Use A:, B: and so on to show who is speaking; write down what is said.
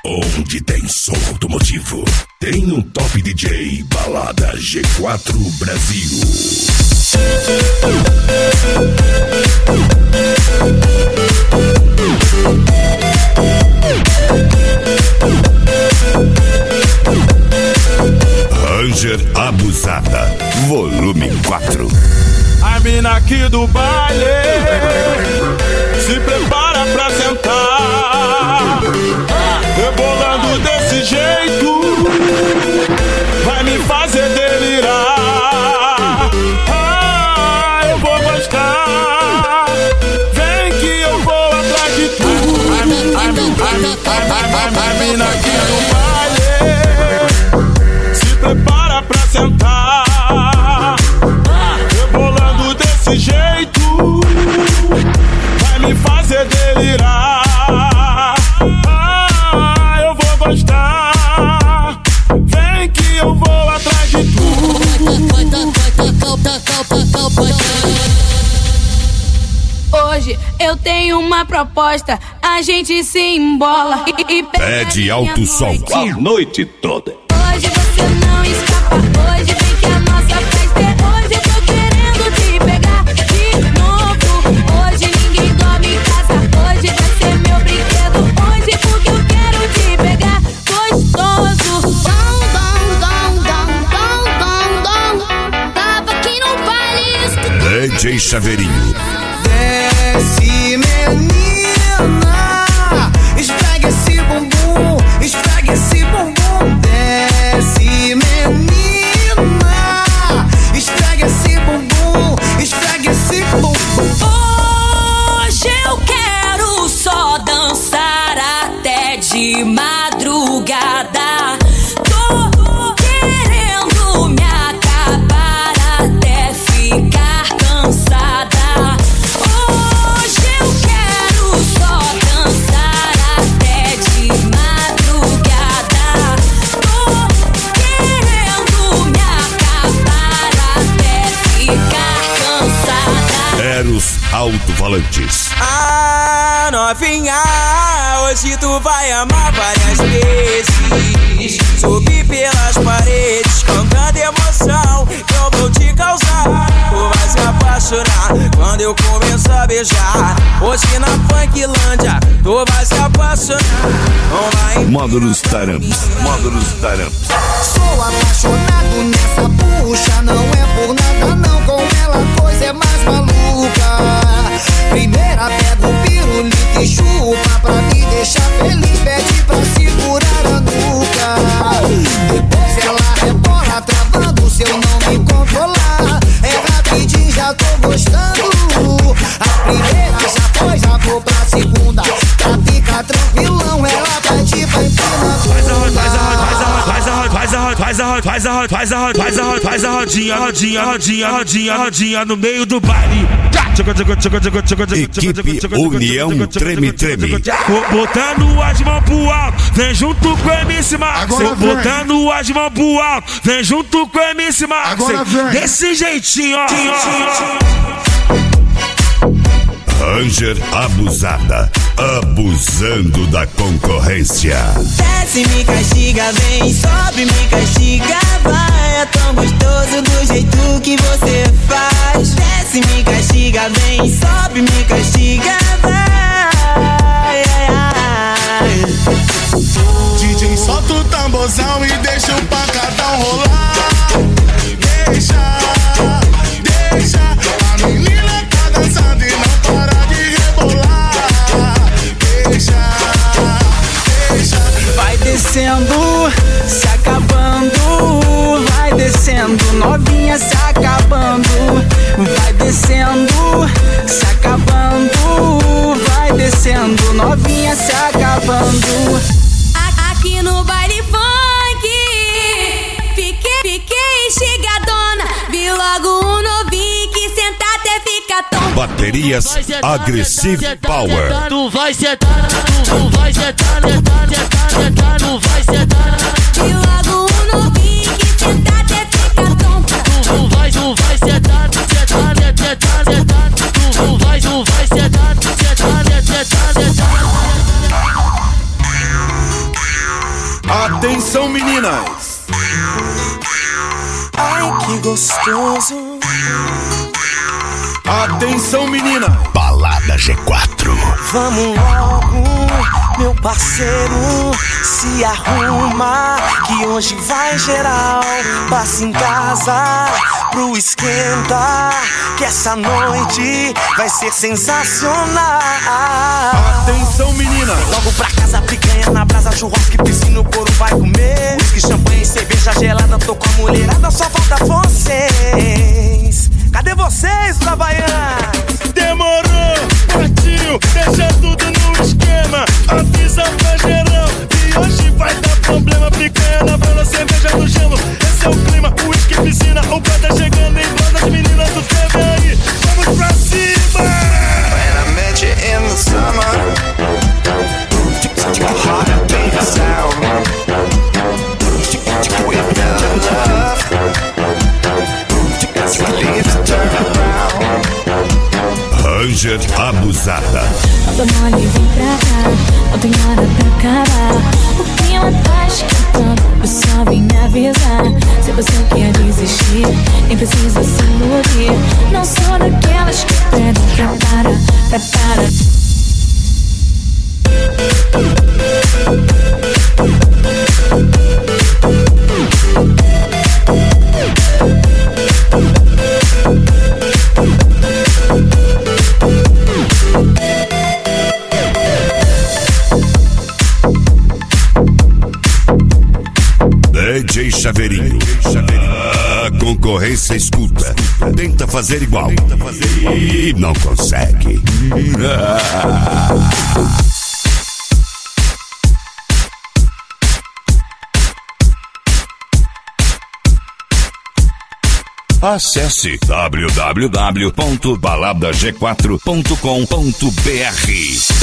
A: Onde tem som automotivo, tem um top DJ Balada G4 Brasil. Ranger Abusada, volume 4.
B: A mina aqui do baile se prepara pra sentar, rebolando desse jeito, vai me fazer delirar. Ah, eu vou gostar, vem que eu vou atrás de tu. A mina aqui do baile se prepara pra sentar, rebolando desse jeito, vai me fazer delirar. Ah, eu vou gostar, vem que eu vou atrás de tu.
C: Hoje eu tenho uma proposta, a gente se embola e
A: pede alto som a noite toda.
C: Hoje você não escapa, hoje vem que a nossa festa é hoje. Eu tô querendo te pegar de novo. Hoje ninguém dorme em casa, hoje vai ser meu brinquedo. Hoje porque eu quero te pegar gostoso. Dom, dom, dom, dom, dom, dom, dom. Tava aqui no baile.
A: DJ Chaveirinho.
D: Desce, menina, esfrega esse bumbum, esfrega esse bumbum. Desce, menina, esfrega esse bumbum, esfrega esse bumbum.
E: Hoje eu quero só dançar até de madrugada. Tô querendo me acabar até ficar cansada. Hoje eu quero só dançar até de madrugada. Tô querendo me acabar até ficar cansada.
A: Eros Alto-Falantes.
D: Ah, novinha, hoje tu vai amar várias vezes. Subir pelas paredes, cantando emoção que eu vou te causar. Tu vai se apaixonar quando eu começar a beijar. Hoje na Funklândia, tu vai se apaixonar. Não vai.
A: Módulos Taramps. Módulos Taramps.
D: Sou apaixonado nessa puxa, não é por nada não. Com ela a coisa é mais maluca. Primeira pega o pirulito e chupa pra me deixar feliz. Pede pra segurar a nuca. Depois ela rebola travando se eu não me controlar. É rapidinho, já tô gostando. A primeira já foi, já vou pra segunda. Pra ficar tranquilão, ela pede pra empinar.
B: Faz a rodinha no meio do baile.
A: Equipe União Treme Treme.
B: Botando as mãos pro alto, vem junto com o MC Max. Botando as mãos pro alto, vem junto com o MC Max. Desse jeitinho, ó.
A: Ranger Abusada, abusando da concorrência.
D: Desce, me castiga, vem, sobe, me castiga, vai. É tão gostoso do jeito que você faz. Desce, me castiga, vem, sobe, me castiga, vai.
B: DJ, solta o tamborzão e deixa o pancadão rolar. Deixa, a menina tá dançando e não para de rebolar. Deixa.
D: Vai descendo, se acabando. Vai descendo, novinha se acabando. Vai descendo, se acabando. Vai descendo, novinha se acabando.
C: Aqui no baile funk, fiquei instigadona. Vi logo um novinho que senta até fica tonto.
A: Baterias Aggressive Power.
F: Tu vai sentar, tu vai sentar, tu vai sentar.
C: Vi logo um novinho que senta até fica tonto.
F: Tu vai sentar, tu vai sentar,
G: meninas.
H: Ai, que gostoso.
G: Atenção, menina.
A: Balada G4.
H: Vamos logo, meu parceiro, se arruma, que hoje vai geral. Passa em casa pro esquenta, que essa noite vai ser sensacional.
G: Atenção, menina.
H: Logo pra casa, picanha na brasa, churrasco e piscina, o couro vai comer. Whisky, champanhe, cerveja gelada, tô com a mulherada, só falta vocês. Cadê vocês, da Baiana?
B: Demorou, partiu, deixa tudo no esquema. Avisa pra geral que hoje vai dar problema. Picanha na brasa, cerveja no gelo. Esse é o clima, o uísque, piscina. O pé tá chegando em brasa, as meninas do ferro aí. Vamos pra cima!
H: When I met you in the summer, heart up in the sound. With your love, leaves turn around.
A: Ranger Abusada.
C: Tô mole, vem pra cá, não tem hora pra acabar. O clima tá esquentando, eu só vim me avisar. Se você quer desistir, nem precisa se iludir. Não sou daquelas que pedem prepara.
A: DJ Chaveirinho. A concorrência escuta, tenta fazer igual e não consegue. Acesse www.baladag4.com.br.